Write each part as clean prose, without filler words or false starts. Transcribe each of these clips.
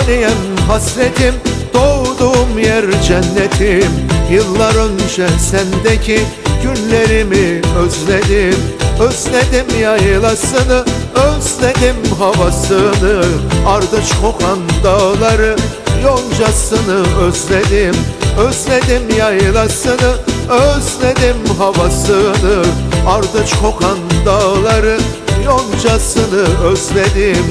Osmaniyem hasretim, doğduğum yer cennetim. Yıllar önce sendeki günlerimi özledim. Özledim yaylasını, özledim havasını, ardıç kokan dağları, yoncasını özledim. Özledim yaylasını, özledim havasını, ardıç kokan dağları, yoncasını özledim.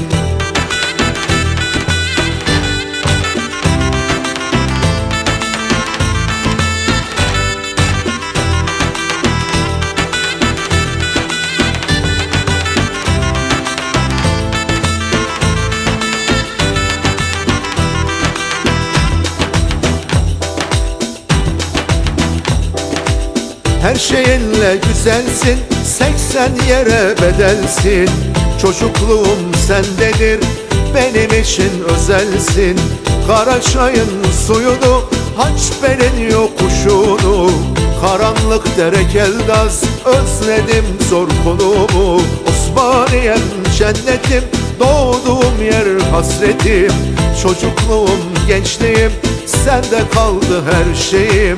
Her şeyinle güzelsin, 80 yere bedelsin. Çocukluğum sendedir, benim için özelsin. Karaçay'ın suyunu, Haçber'in yokuşunu, karanlık Derekeldaz, özledim zor konumu. Osmaniyem cennetim, doğduğum yer hasretim. Çocukluğum, gençliğim, sende kaldı her şeyim.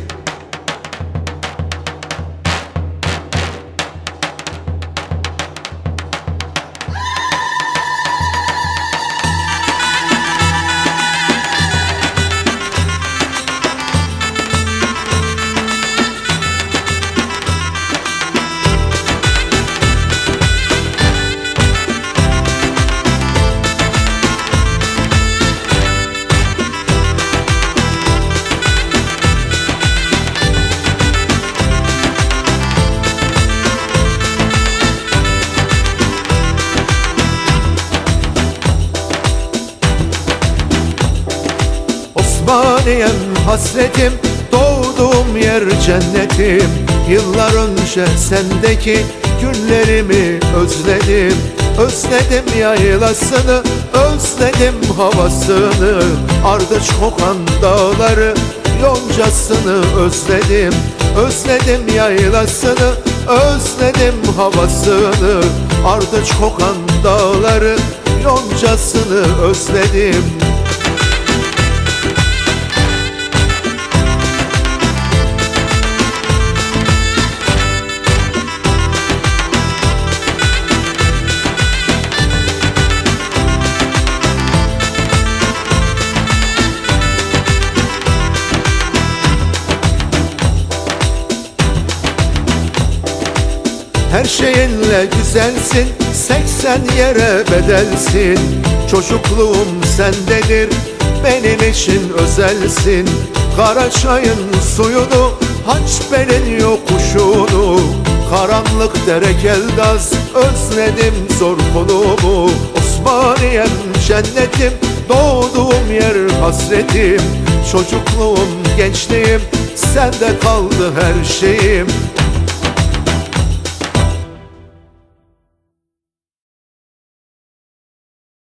Osmaniyem hasretim, doğduğum yer cennetim. Yıllar önce sendeki günlerimi özledim. Özledim yaylasını, özledim havasını, ardıç kokan dağları, yoncasını özledim. Özledim yaylasını, özledim havasını, ardıç kokan dağları, yoncasını özledim. Her şeyinle güzelsin, 80 yere bedelsin. Çocukluğum sendedir, benim için özelsin. Karaçay'ın suyunu, Haçber'in yokuşunu, karanlık Derekeldaz, özledim zor konumu. Osmaniyem cennetim, doğduğum yer hasretim. Çocukluğum, gençliğim, sende kaldı her şeyim.